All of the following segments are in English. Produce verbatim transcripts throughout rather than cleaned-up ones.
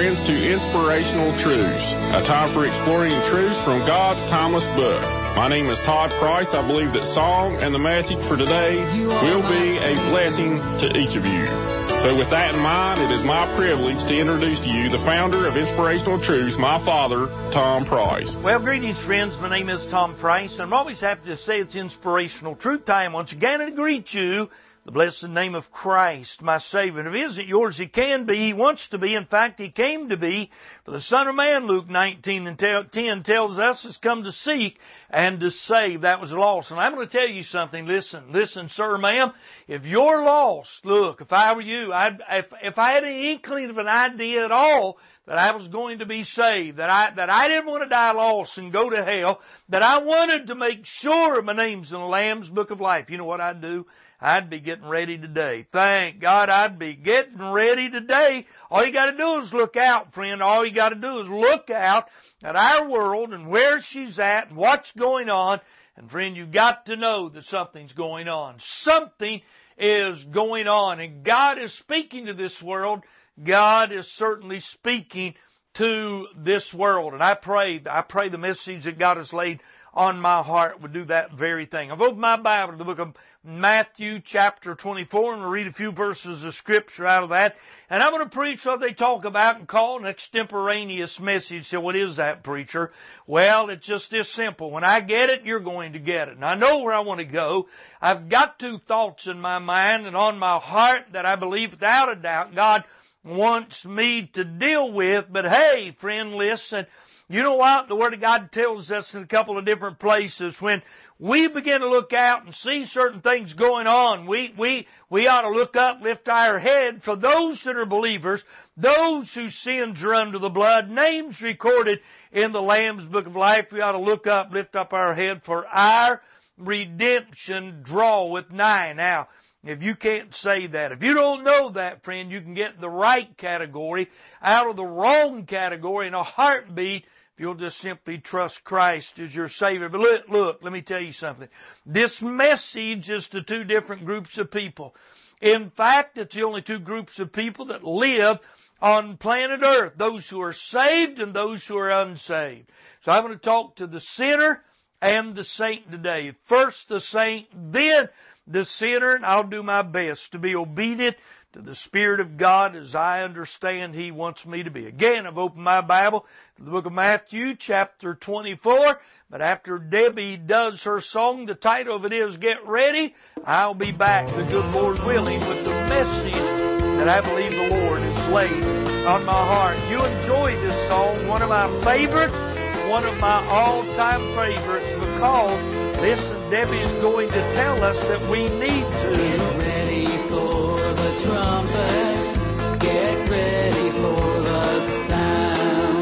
friends, to Inspirational Truths, a time for exploring truths from God's timeless book. My name is Todd Price. I believe that song and the message for today will be a blessing to each of you. So with that in mind, it is my privilege to introduce to you the founder of Inspirational Truths, my father, Tom Price. Well, greetings, friends. My name is Tom Price, and I'm always happy to say it's Inspirational Truth Time once again, and to greet you the blessed name of Christ, my Savior. And if He isn't yours, He can be. He wants to be. In fact, He came to be. For the Son of Man, Luke nineteen and ten tells us, has come to seek and to save that was lost. And I'm going to tell you something. Listen, listen, sir, ma'am. If you're lost, look, if I were you, I'd, if, if I had any inkling of an idea at all that I was going to be saved, that I, that I didn't want to die lost and go to hell, that I wanted to make sure my name's in the Lamb's Book of Life, you know what I'd do? I'd be getting ready today. Thank God I'd be getting ready today. All you got to do is look out, friend. All you got to do is look out at our world and where she's at and what's going on. And friend, you've got to know that something's going on. Something is going on. And God is speaking to this world. God is certainly speaking to this world. And I pray, I pray the message that God has laid on my heart would do that very thing. I've opened my Bible to the book of Matthew chapter twenty-four, and we'll read a few verses of Scripture out of that. And I'm going to preach what they talk about and call an extemporaneous message. So what is that, preacher? Well, it's just this simple. When I get it, you're going to get it. And I know where I want to go. I've got two thoughts in my mind and on my heart that I believe without a doubt God wants me to deal with. But hey, friend, listen. You know what? The Word of God tells us in a couple of different places when we begin to look out and see certain things going on, we, we, we ought to look up, lift our head for those that are believers, those whose sins are under the blood, names recorded in the Lamb's Book of Life. We ought to look up, lift up our head for our redemption draweth nigh. Now, if you can't say that, if you don't know that, friend, you can get the right category out of the wrong category in a heartbeat. You'll just simply trust Christ as your Savior. But look, look, let me tell you something. This message is to two different groups of people. In fact, it's the only two groups of people that live on planet Earth, those who are saved and those who are unsaved. So I'm going to talk to the sinner and the saint today. First the saint, then the sinner, and I'll do my best to be obedient to the Spirit of God as I understand He wants me to be. Again, I've opened my Bible to the book of Matthew, chapter twenty-four. But after Debbie does her song, the title of it is Get Ready. I'll be back, the good Lord willing, with the message that I believe the Lord has laid on my heart. You enjoy this song, one of my favorites, one of my all-time favorites, because, listen, Debbie is going to tell us that we need to get ready for the trumpet, get ready for the sound.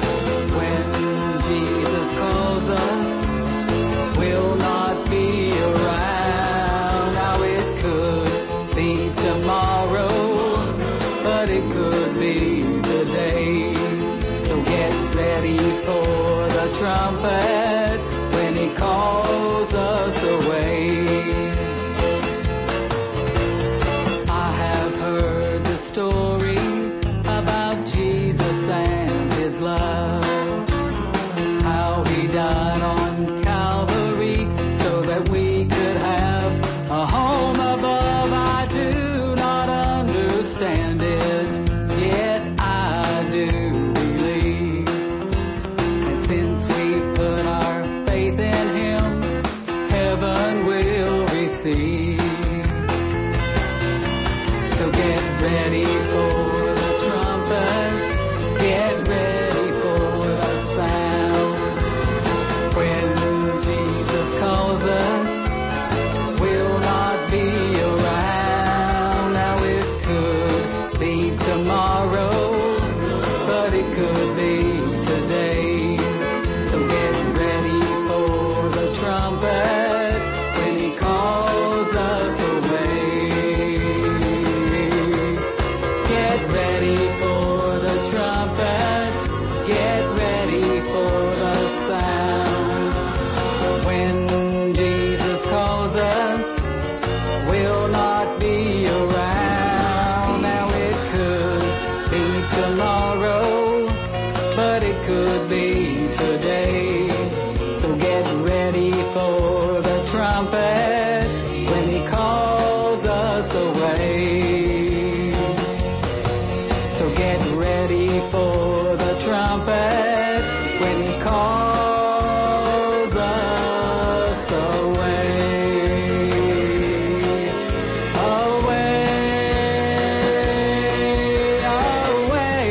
When Jesus calls us, we'll not be around. Now it could be tomorrow, but it could be today. So get ready for the trumpet when He calls us away. Story about Jesus and His love, how He died on Calvary so that we could have a home above. I do not understand it, yet I do believe. And since we put our faith in Him, heaven will receive. So get ready for the trumpet, get ready for the sound. When Jesus calls us, we'll not be around. Now it could be tomorrow, but it could be today. So get ready for the trumpet when He calls us away. Get ready for the trumpet, get ready for the sound. When Jesus calls us, we'll not be around. Now it could be tomorrow, it could be today. So get ready for the trumpet when He calls us away. So get ready for the trumpet when He calls us away. Away, away.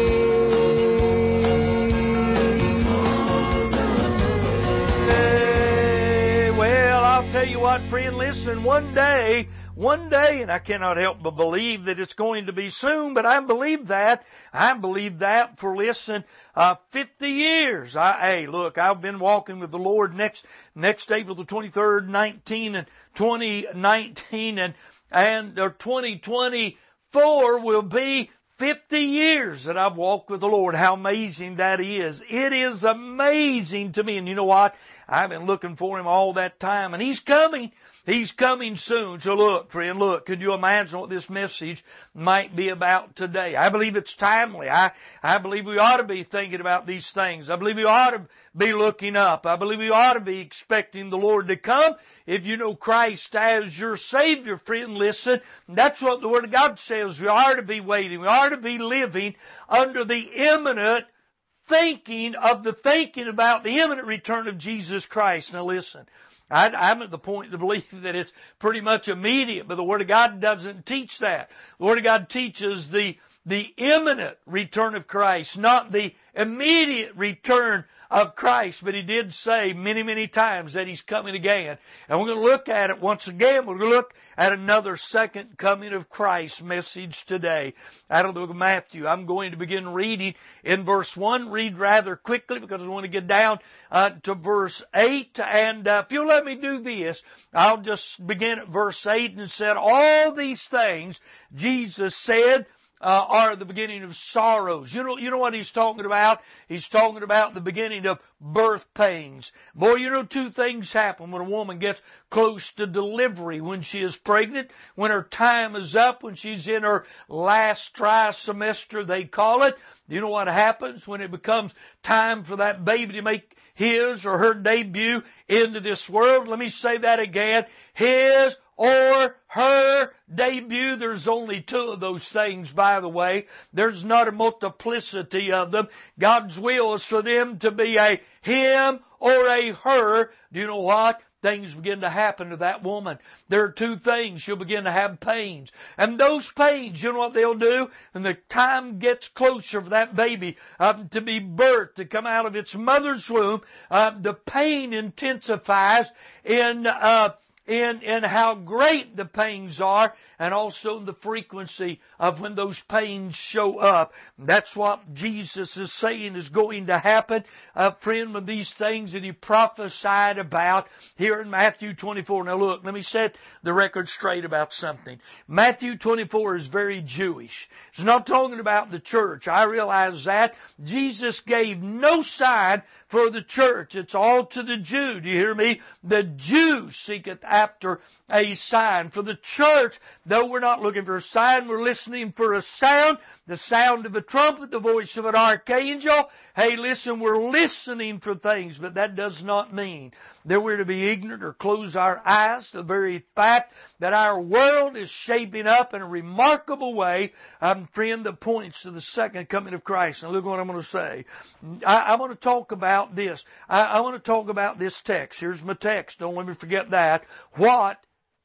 Hey, well, I'll tell you what, friend, listen, one day, one day, and I cannot help but believe that it's going to be soon, but I believe that. I believe that for, listen, uh, fifty years. I, hey, look, I've been walking with the Lord next, next April the twenty-third, nineteen and twenty nineteen and, and, or twenty twenty-four will be fifty years that I've walked with the Lord. How amazing that is. It is amazing to me. And you know what? I've been looking for Him all that time, and He's coming. He's coming soon. So look, friend, look, could you imagine what this message might be about today? I believe it's timely. I, I believe we ought to be thinking about these things. I believe we ought to be looking up. I believe we ought to be expecting the Lord to come. If you know Christ as your Savior, friend, listen, that's what the Word of God says. We are to be waiting. We are to be living under the imminent thinking of the thinking about the imminent return of Jesus Christ. Now listen, I, I'm at the point to believe that it's pretty much immediate, but the Word of God doesn't teach that. The Word of God teaches the, the imminent return of Christ, not the immediate return of Christ, but He did say many, many times that He's coming again. And we're going to look at it once again. We're going to look at another second coming of Christ message today out of the book of Matthew. I'm going to begin reading in verse one. Read rather quickly because I want to get down uh, to verse eight. And uh, if you'll let me do this, I'll just begin at verse eight and said, all these things Jesus said Uh, are the beginning of sorrows. You know, you know what He's talking about? He's talking about the beginning of birth pains. Boy, you know two things happen when a woman gets close to delivery, when she is pregnant, when her time is up, when she's in her last trimester, they call it. Do you know what happens when it becomes time for that baby to make his or her debut into this world? Let me say that again. His or her debut. There's only two of those things, by the way. There's not a multiplicity of them. God's will is for them to be a him or a her. Do you know what? Things begin to happen to that woman. There are two things. She'll begin to have pains. And those pains, you know what they'll do? When the time gets closer for that baby um, to be birthed, to come out of its mother's womb, uh, the pain intensifies in uh In, in how great the pains are, and also the frequency of when those pains show up. That's what Jesus is saying is going to happen, uh, friend, with these things that He prophesied about here in Matthew twenty-four. Now look, let me set the record straight about something. Matthew twenty-four is very Jewish. It's not talking about the church. I realize that. Jesus gave no sign for the church. It's all to the Jew. Do you hear me? The Jew seeketh after a sign. For the church, though we're not looking for a sign, we're listening for a sound, the sound of a trumpet, the voice of an archangel. Hey, listen, we're listening for things, but that does not mean that we're to be ignorant or close our eyes to the very fact that our world is shaping up in a remarkable way, um, friend, that points to the second coming of Christ. Now look what I'm going to say. I, I want to talk about this. I, I want to talk about this text. Here's my text. Don't let me forget that. What,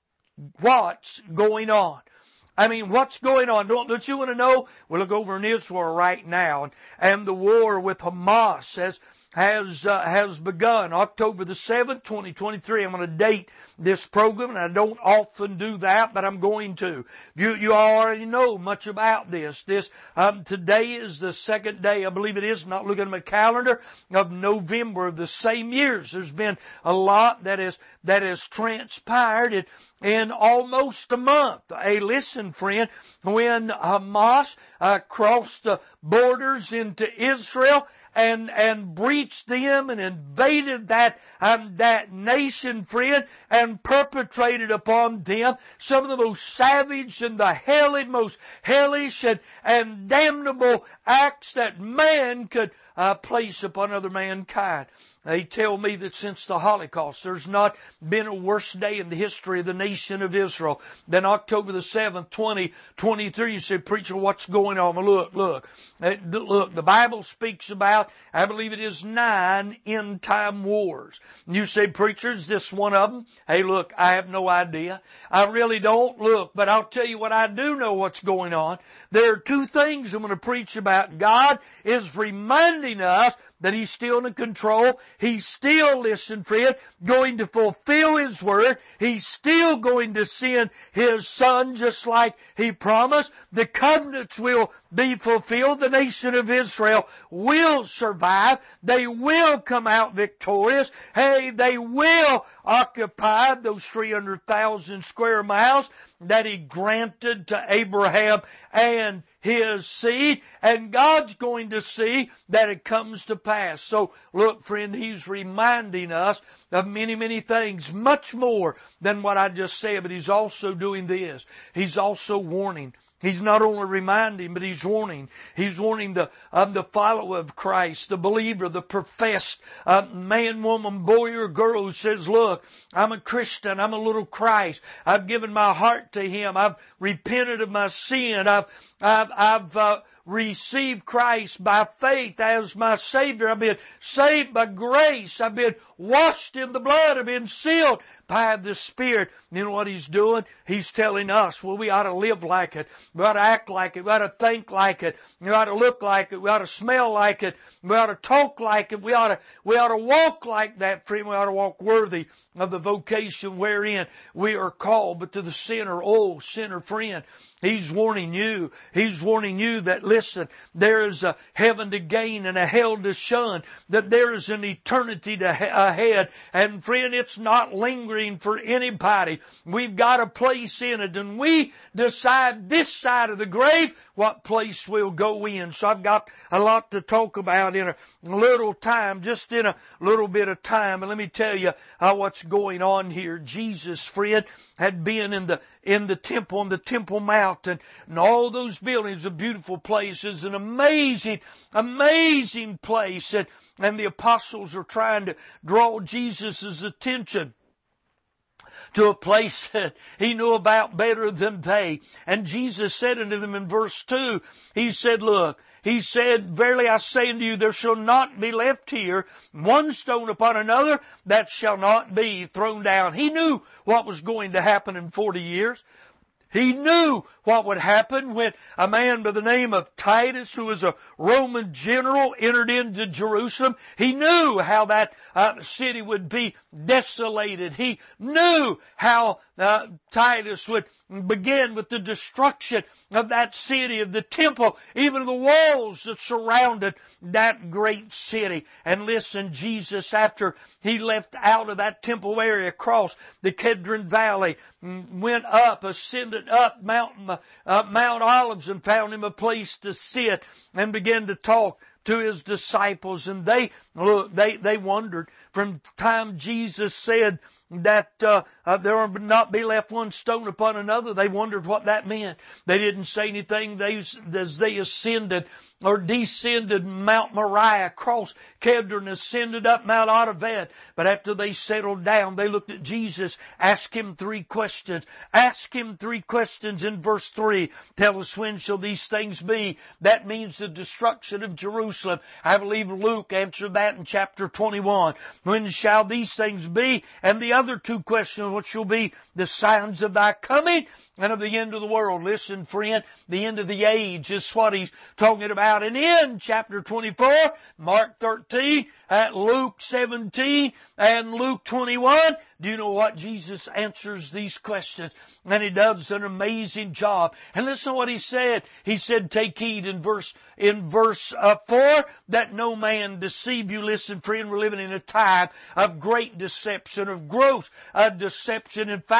what's going on? I mean, what's going on? Don't, don't you want to know? We look over in Israel right now, and, and the war with Hamas has has uh, has begun. October the seventh, twenty twenty-three. I'm going to date this program, and I don't often do that, but I'm going to. You you already know much about this. This um, today is the second day, I believe it is, not looking at my calendar, of November of the same years. There's been a lot that is that has transpired in, in almost a month. Hey, listen, friend, when Hamas uh, crossed the borders into Israel, and, and breached them and invaded that, um, that nation, friend, and perpetrated upon them some of the most savage and the hellish, most hellish and, and damnable acts that man could uh, place upon other mankind. They tell me that since the Holocaust, there's not been a worse day in the history of the nation of Israel than October the seventh, twenty twenty-three. You say, preacher, what's going on? Well, look, look. Look, the Bible speaks about, I believe it is nine end-time wars. You say, preacher, is this one of them? Hey, look, I have no idea. I really don't. Look, but I'll tell you what I do know what's going on. There are two things I'm going to preach about. God is reminding us that He's still in control. He's still, listen, friend, going to fulfill His word. He's still going to send His Son just like He promised. The covenants will be fulfilled. The nation of Israel will survive. They will come out victorious. Hey, they will occupy those three hundred thousand square miles that He granted to Abraham and his seed, and God's going to see that it comes to pass. So, look, friend, He's reminding us of many, many things, much more than what I just said, but He's also doing this. He's also warning. He's not only reminding, but He's warning. He's warning the, um, the follower of Christ, the believer, the professed uh, man, woman, boy, or girl who says, look, I'm a Christian. I'm a little Christ. I've given my heart to Him. I've repented of my sin. I've, I've, I've uh, received Christ by faith as my Savior. I've been saved by grace. I've been washed in the blood. I've been sealed by the Spirit. You know what He's doing? He's telling us, well, we ought to live like it. We ought to act like it. We ought to think like it. We ought to look like it. We ought to smell like it. We ought to talk like it. We ought to, we ought to walk like that, friend. We ought to walk worthy of the vocation wherein we are called. But to the sinner, oh, sinner friend, He's warning you. He's warning you that, listen, there is a heaven to gain and a hell to shun, that there is an eternity to ha- ahead. And friend, it's not lingering for anybody. We've got a place in it, and we decide this side of the grave what place we'll go in. So I've got a lot to talk about in a little time, just in a little bit of time. And let me tell you uh, what's going on here. Jesus, friend, had been in the in the temple, on the Temple Mount, and, and all those buildings, a beautiful place, is an amazing, amazing place. And, and the apostles are trying to draw Jesus' attention to a place that He knew about better than they. And Jesus said unto them in verse two, He said, look, He said, verily I say unto you, there shall not be left here one stone upon another that shall not be thrown down. He knew what was going to happen in forty years. He knew what would happen when a man by the name of Titus, who was a Roman general, entered into Jerusalem. He knew how that uh, city would be desolated. He knew how uh, Titus would begin with the destruction of that city, of the temple, even of the walls that surrounded that great city. And listen, Jesus, after He left out of that temple area, across the Kedron Valley, went up, ascended up Mount, uh, Mount Olives, and found Him a place to sit and began to talk to His disciples. And they, look, they, they wondered from the time Jesus said that uh, uh, there would not be left one stone upon another. They wondered what that meant. They didn't say anything they, as they ascended or descended Mount Moriah, across Kedron, ascended up Mount Olivet. But after they settled down, they looked at Jesus, asked Him three questions. Ask Him three questions in verse three. Tell us, when shall these things be? That means the destruction of Jerusalem. I believe Luke answered that in chapter twenty-one. When shall these things be? And the other two questions, what shall be the signs of Thy coming and of the end of the world? Listen, friend, the end of the age is what He's talking about. And in chapter twenty-four, Mark thirteen, at Luke seventeen, and Luke twenty-one, do you know what? Jesus answers these questions, and He does an amazing job. And listen to what He said. He said, take heed in verse, in verse uh, four, that no man deceive you. Listen, friend, we're living in a time of great deception, of gross uh, deception. In fact,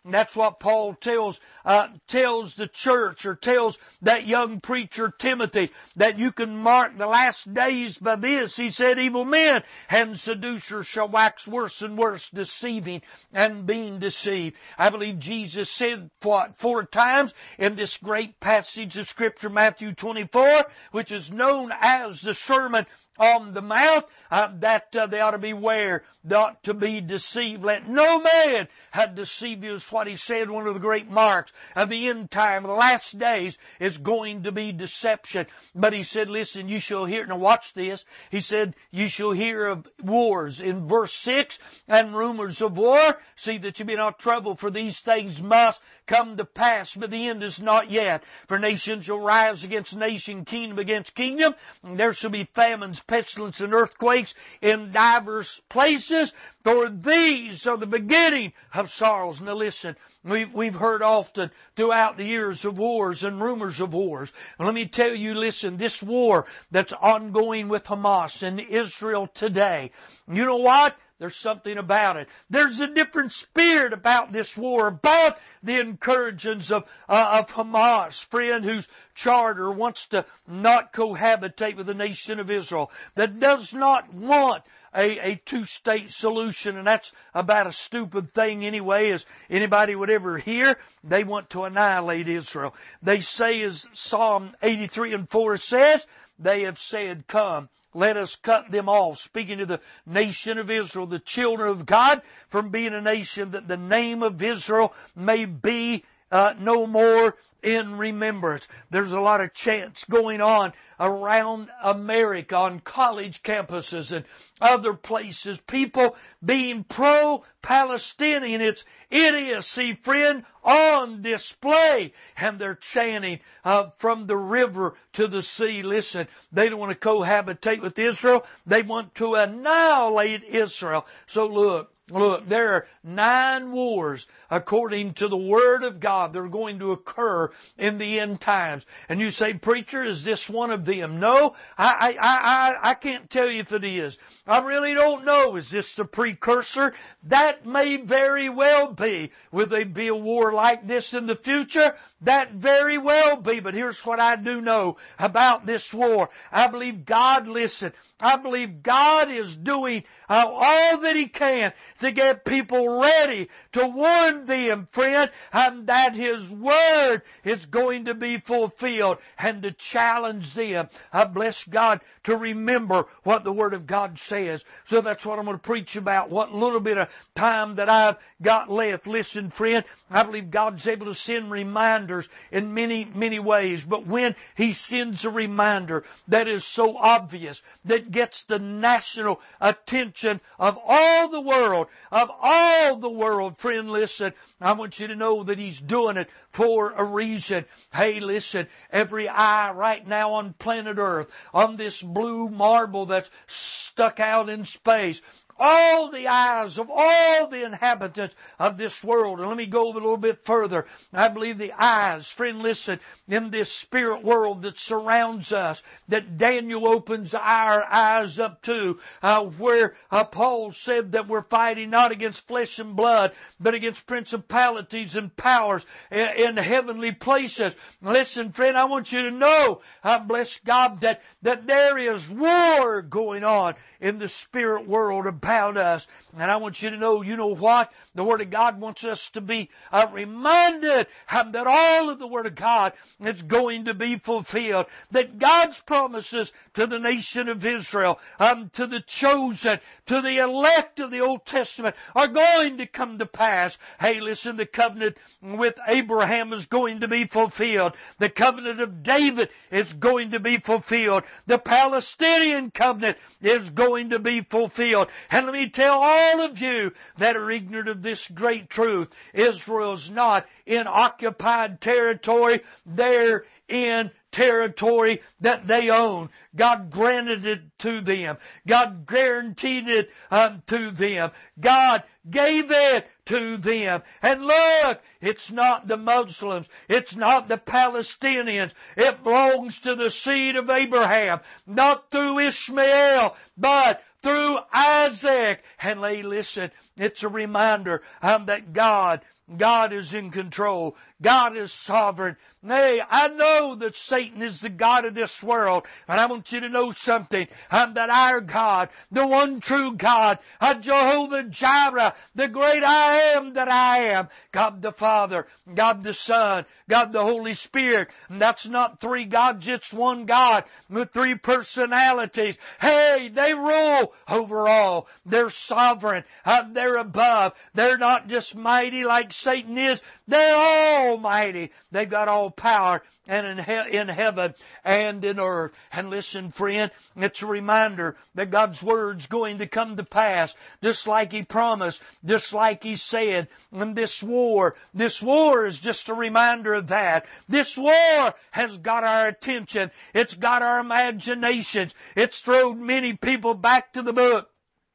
And that's what Paul tells uh, tells the church, or tells that young preacher Timothy, that you can mark the last days by this. He said, evil men and seducers shall wax worse and worse, deceiving and being deceived. I believe Jesus said what four times in this great passage of Scripture, Matthew twenty-four, which is known as the Sermon on the Mount, uh, that uh, they ought to beware not to be deceived. Let no man uh, deceive you, is what he said. One of the great marks of the end time, of the last days, is going to be deception. But he said, listen, you shall hear, now watch this, he said, you shall hear of wars in verse six, and rumors of war. See that you be not troubled, for these things must come to pass, but the end is not yet. For nation shall rise against nation, kingdom against kingdom, and there shall be famines, pestilence, and earthquakes in divers places, for these are the beginning of sorrows. Now listen, we've, we've heard often throughout the years of wars and rumors of wars. And let me tell you, listen, this war that's ongoing with Hamas in Israel today, you know what? There's something about it. There's a different spirit about this war, about the incursions of, uh, of Hamas, friend, whose charter wants to not cohabitate with the nation of Israel, that does not want a, a two-state solution, and that's about a stupid thing anyway, as anybody would ever hear. They want to annihilate Israel. They say, as Psalm eighty-three and four says, they have said, come, let us cut them off. Speaking to the nation of Israel, the children of God, from being a nation, that the name of Israel may be uh, no more in remembrance. There's a lot of chants going on around America on college campuses and other places. People being pro-Palestinian. It's, it is, see friend, on display. And they're chanting uh, from the river to the sea. Listen, they don't want to cohabitate with Israel. They want to annihilate Israel. So look, Look, there are nine wars, according to the Word of God, that are going to occur in the end times. And you say, preacher, is this one of them? No, I, I, I, I can't tell you if it is. I really don't know. Is this the precursor? That may very well be. Will there be a war like this in the future? That very well be. But here's what I do know about this war. I believe God, listen, I believe God is doing uh, all that He can to get people ready, to warn them, friend, and that His Word is going to be fulfilled, and to challenge them. I bless God to remember what the Word of God says. So that's what I'm going to preach about, what little bit of time that I've got left. Listen, friend, I believe God's able to send reminders in many, many ways. But when He sends a reminder that is so obvious, that gets the national attention of all the world, of all the world, friend, listen, I want you to know that He's doing it for a reason. Hey, listen, every eye right now on planet Earth, on this blue marble that's stuck out in space, all the eyes of all the inhabitants of this world. And let me go a little bit further. I believe the eyes, friend, listen, in this spirit world that surrounds us, that Daniel opens our eyes up to, uh, where uh, Paul said that we're fighting not against flesh and blood, but against principalities and powers in, in heavenly places. Listen, friend, I want you to know, I bless God, that, that there is war going on in the spirit world about us. And I want you to know, you know what? The Word of God wants us to be uh, reminded um, that all of the Word of God is going to be fulfilled. That God's promises to the nation of Israel, um, to the chosen, to the elect of the Old Testament are going to come to pass. Hey, listen, the covenant with Abraham is going to be fulfilled. The covenant of David is going to be fulfilled. The Palestinian covenant is going to be fulfilled. And let me tell all of you that are ignorant of this great truth, Israel's not in occupied territory. They're in territory that they own. God granted it to them. God guaranteed it um, to them. God gave it to them. And look, it's not the Muslims. It's not the Palestinians. It belongs to the seed of Abraham. Not through Ishmael, but through Isaac. And hey, listen, it's a reminder um, that God, God is in control. God is sovereign. Nay, I know that Satan is the God of this world, but I want you to know something, um, that our God, the one true God, uh, Jehovah Jireh, the great I am that I am, God the Father, God the Son, God the Holy Spirit, and that's not three gods, it's one God with three personalities. Hey, they rule over all. They're sovereign. Uh, they're above. They're not just mighty like Satan is. They're almighty. They've got all power and in, he- in heaven and in earth. And listen, friend, it's a reminder that God's Word's going to come to pass, just like He promised, just like He said. And this war, this war is just a reminder of that. This war has got our attention. It's got our imaginations. It's thrown many people back to the book.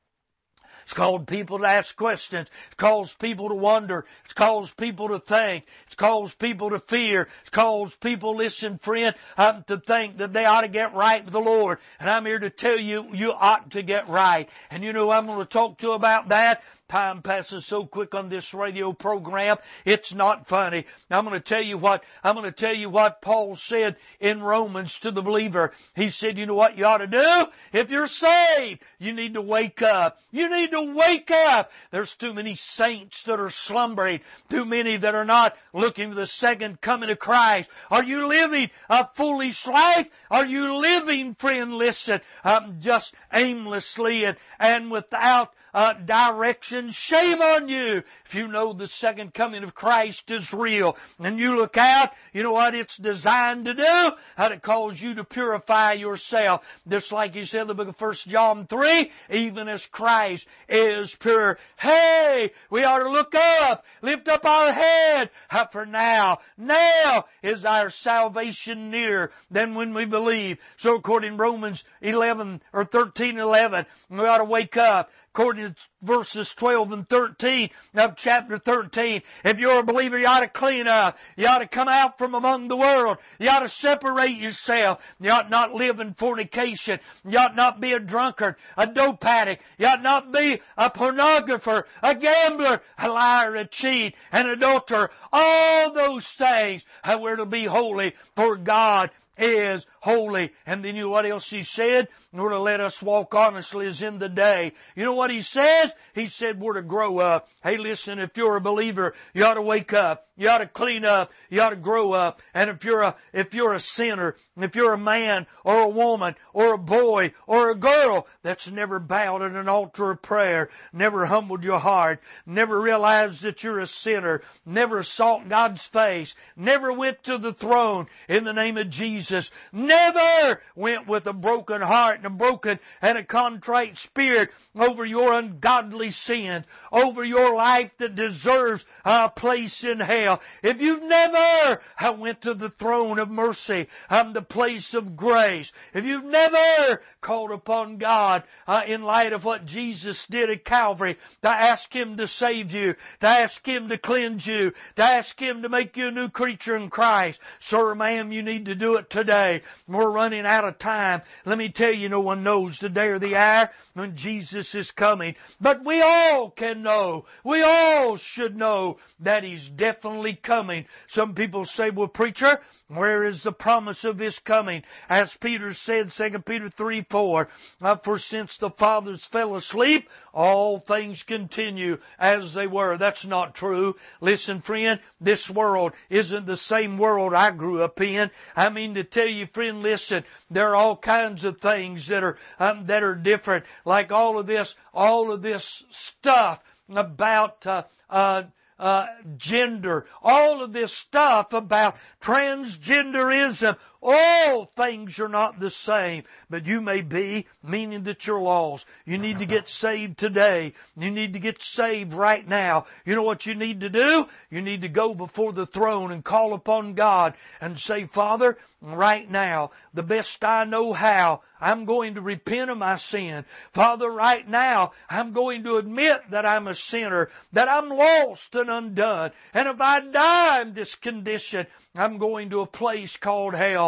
It's caused people to ask questions. It's caused people to wonder. It's caused people to think. It's caused people to fear. It's caused people, listen, friend, um, to think that they ought to get right with the Lord. And I'm here to tell you, you ought to get right. And you know, I'm going to talk to you about that. Time passes so quick on this radio program, it's not funny. I'm going to tell you what, I'm going to tell you what Paul said in Romans to the believer. He said, you know what you ought to do? If you're saved, you need to wake up. You need to wake up. There's too many saints that are slumbering. Too many that are not looking for the second coming of Christ. Are you living a foolish life? Are you living, friend, listen, um, just aimlessly and, and without Uh, direction? Shame on you if you know the second coming of Christ is real. And you look out, you know what it's designed to do? How to cause you to purify yourself. Just like He said in the book of First John three, even as Christ is pure. Hey, we ought to look up, lift up our head. How for now, now is our salvation nearer than when we believe. So according to Romans eleven or thirteen eleven, we ought to wake up. According to verses twelve and thirteen of chapter thirteen, if you're a believer, you ought to clean up. You ought to come out from among the world. You ought to separate yourself. You ought not live in fornication. You ought not be a drunkard, a dope addict. You ought not be a pornographer, a gambler, a liar, a cheat, an adulterer. All those things, we're to be holy, for God is holy. And then you know what else He said? We're to let us walk honestly as in the day. You know what He says? He said we're to grow up. Hey, listen, if you're a believer, you ought to wake up. You ought to clean up. You ought to grow up. And if you're a, if you're a sinner, if you're a man or a woman or a boy or a girl that's never bowed at an altar of prayer, never humbled your heart, never realized that you're a sinner, never sought God's face, never went to the throne in the name of Jesus, never went with a broken heart and a broken and a contrite spirit over your ungodly sins, over your life that deserves a place in hell. If you've never went to the throne of mercy, um, the place of grace, if you've never called upon God uh, in light of what Jesus did at Calvary, to ask Him to save you, to ask Him to cleanse you, to ask Him to make you a new creature in Christ, sir or ma'am, you need to do it today. We're running out of time. Let me tell you, no one knows the day or the hour when Jesus is coming. But we all can know, we all should know that He's definitely coming. Some people say, well, preacher, where is the promise of His coming? As Peter said, Second Peter three four, uh, for since the fathers fell asleep, all things continue as they were. That's not true. Listen, friend, this world isn't the same world I grew up in. I mean to tell you, friend, listen, there are all kinds of things that are um, that are different. Like all of this, all of this stuff about uh, uh, uh, gender, all of this stuff about transgenderism. All things are not the same, but you may be, meaning that you're lost. You need to get saved today. You need to get saved right now. You know what you need to do? You need to go before the throne and call upon God and say, Father, right now, the best I know how, I'm going to repent of my sin. Father, right now, I'm going to admit that I'm a sinner, that I'm lost and undone. And if I die in this condition, I'm going to a place called hell.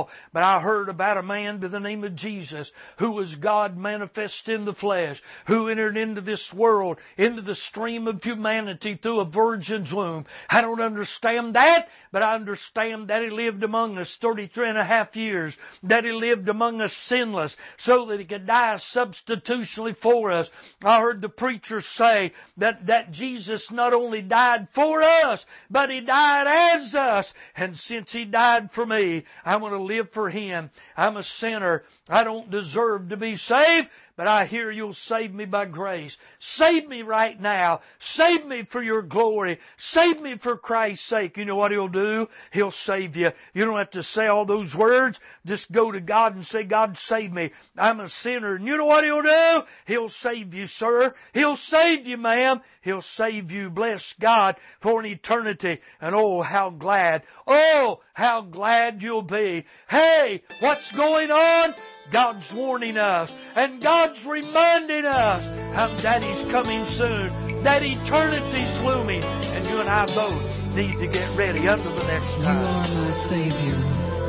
while, but I heard about a man by the name of Jesus who was God manifest in the flesh, who entered into this world, into the stream of humanity through a virgin's womb. I don't understand that, but I understand that He lived among us thirty-three and a half years, that He lived among us sinless, so that He could die substitutionally for us. I heard the preacher say that, that Jesus not only died for us, but He died as us. And since He died for me, I want to live for Him. I'm a sinner. I don't deserve to be saved, but I hear You'll save me by grace. Save me right now. Save me for Your glory. Save me for Christ's sake. You know what He'll do? He'll save you. You don't have to say all those words. Just go to God and say, God, save me. I'm a sinner. And you know what He'll do? He'll save you, sir. He'll save you, ma'am. He'll save you. Bless God for an eternity. And oh, how glad. Oh, how glad you'll be. Hey, what's going on? God's warning us, and God's reminding us how Daddy's coming soon, that eternity's looming, and you and I both need to get ready until the next time. You are my Savior.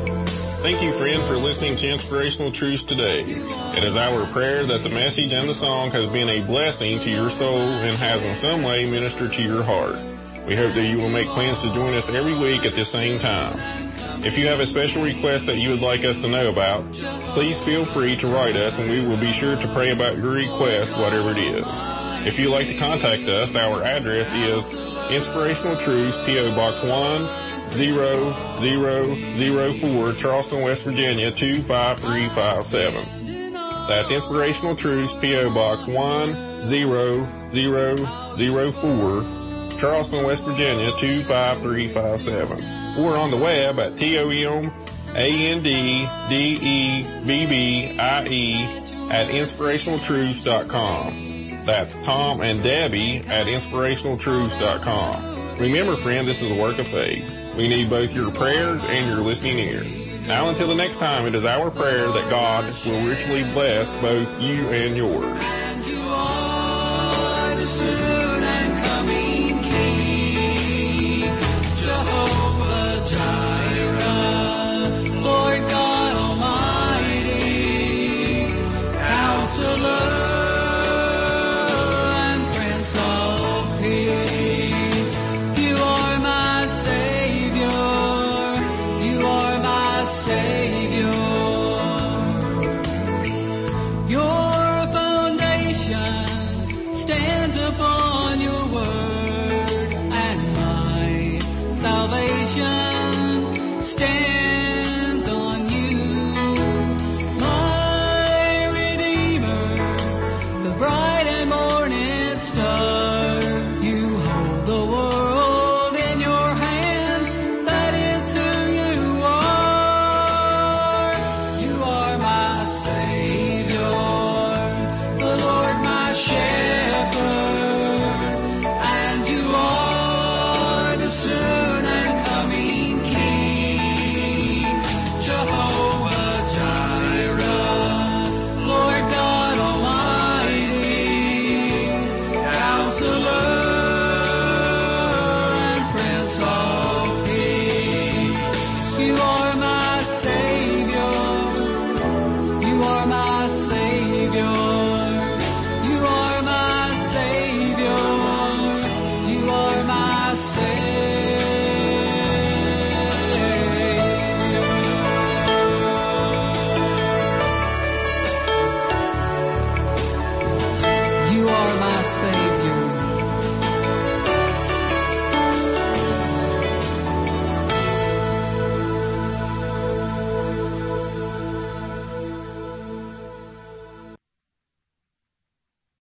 Thank you, friend, for listening to Inspirational Truths today. It is our prayer that the message and the song has been a blessing to your soul and has in some way ministered to your heart. We hope that you will make plans to join us every week at the same time. If you have a special request that you would like us to know about, please feel free to write us and we will be sure to pray about your request, whatever it is. If you'd like to contact us, our address is Inspirational Truths, P O. Box one zero zero zero four, Charleston, West Virginia, two five three five seven. That's Inspirational Truths, P O. Box one zero zero zero four, Charleston, West Virginia, two five three five seven. Or on the web at T O M A N D D E B B I E at inspirational truths dot com. That's Tom and Debbie at inspirational truths dot com. Remember, friend, this is a work of faith. We need both your prayers and your listening ear. Now, until the next time, it is our prayer that God will richly bless both you and yours.